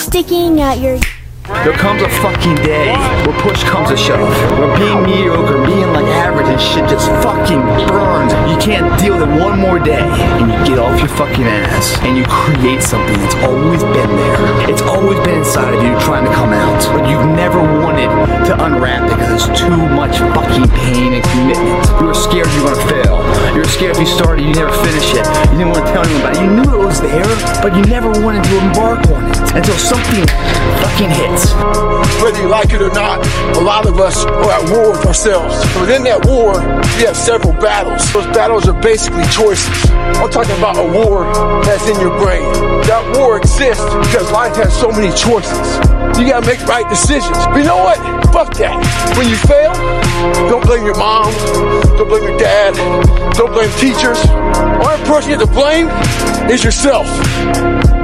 sticking at your... There comes a fucking day where push comes to shove, where being mediocre, being like average and shit just fucking burns. You can't deal with it one more day, and you get off your fucking ass, and you create something that's always been there. It's always been inside of you trying to come out, but you've never wanted to unwrap it because it's too much fucking pain and commitment. You were scared you were gonna fail. You were scared if you started, you never finish it. You didn't want to tell anyone about it. You knew it was there, but you never wanted to embark on it until something fucking hits. Whether you like it or not, a lot of us are at war with ourselves. Within that war, we have several battles. Those battles are basically choices. I'm talking about a war that's in your brain. That war exists because life has so many choices. You gotta make right decisions. But you know what? Fuck that. When you fail, don't blame your mom, don't blame your dad, don't blame teachers. The only person you have to blame is yourself.